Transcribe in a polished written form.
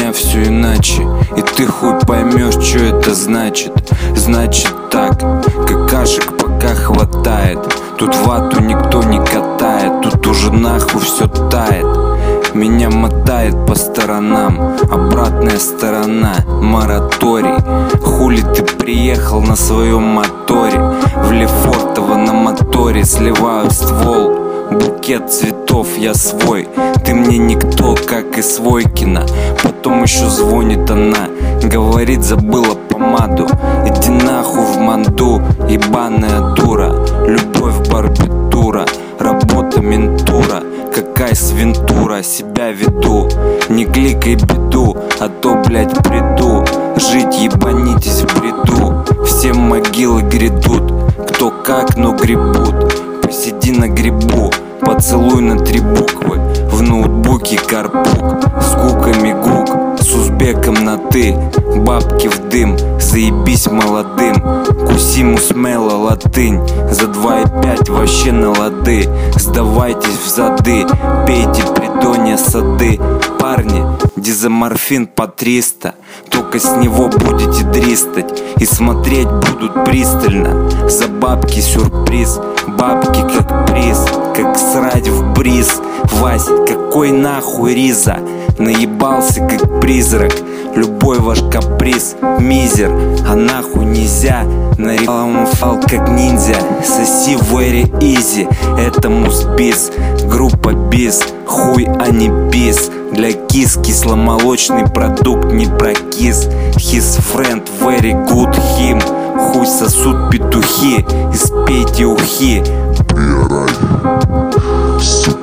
меня все иначе, и ты хуй поймешь, что это значит. Значит так, какашек пока хватает. Тут вату никто не катает, тут уже нахуй все тает. Меня мотает по сторонам, обратная сторона, мораторий. Хули ты приехал на своем моторе, в Лефортово на моторе сливаю ствол. Букет цветов я свой, ты мне никто, как и Свойкина. Потом еще звонит она, говорит, забыла помаду. Иди нахуй в манду, ебаная дура. Любовь барбитура, работа ментура. Какая свинтура, себя веду. Не кликай беду, а то, блять, приду. Жить ебанитесь в бреду. Все могилы грядут, кто как, но гребут. Посиди на грибу, поцелуй на 3 буквы. В ноутбуке карпук, с гуками гук, с узбеком на ты. Бабки в дым, заебись молодым. Кусиму смело латынь, за 2,5 вообще на лады. Сдавайтесь в зады, пейте придонья сады. Парни, дизоморфин по 300, только с него будете дристать. И смотреть будут пристально, за бабки сюрприз. Бабки как приз, как срать в бриз. Вась, какой нахуй риза? Наебался как призрак, любой ваш каприз мизер, а нахуй нельзя. Наебал как ниндзя, соси very easy. Это мусбиз, группа биз, хуй а не бис. Для кис кисломолочный продукт не прокис. His friend very good him. Хуй сосут петухи, испейте ухи. Приорай, сука.